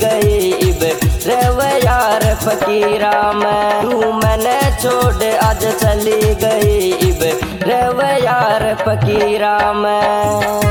गई इब रेव यार फकीरा में। तू मैंने छोड़ आज चली गई इब रेव यार फकीरा में।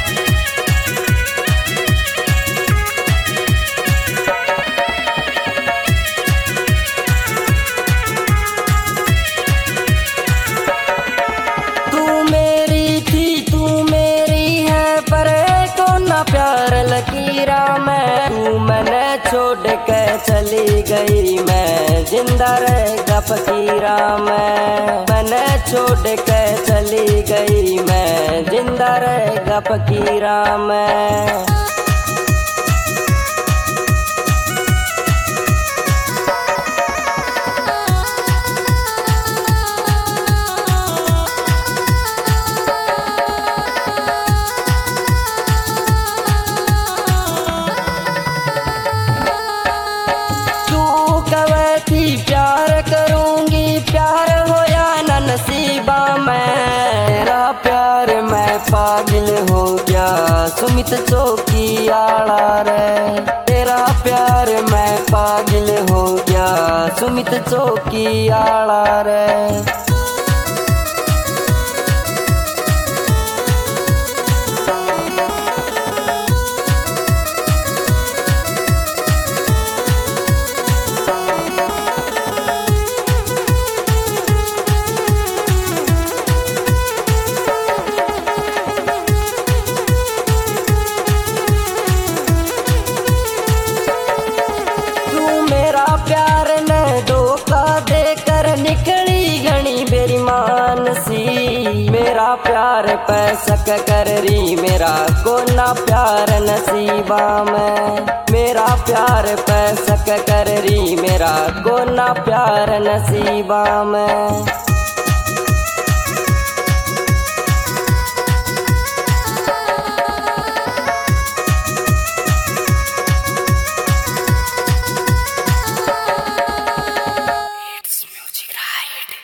प्यार लकीरा में तू मैंने छोड़ के चली गई मैं जिंदा रहेगा फकीरा में। मैंने छोड़ के चली गई मैं जिंदा रहेगा फकीरा में। प्यार करूंगी प्यार होया न नसीबा में। तेरा प्यार मैं पागल हो गया सुमित चौकी आड़ा रे। तेरा प्यार मैं पागल हो गया सुमित चौकी आड़ा रे। प्यार ने धोखा देकर निकली घनी बेईमान सी। मेरा प्यार पे शक कर रही मेरा कोना प्यार नसीबा में। मेरा प्यार पे शक कर रही मेरा कोना प्यार नसीबा में।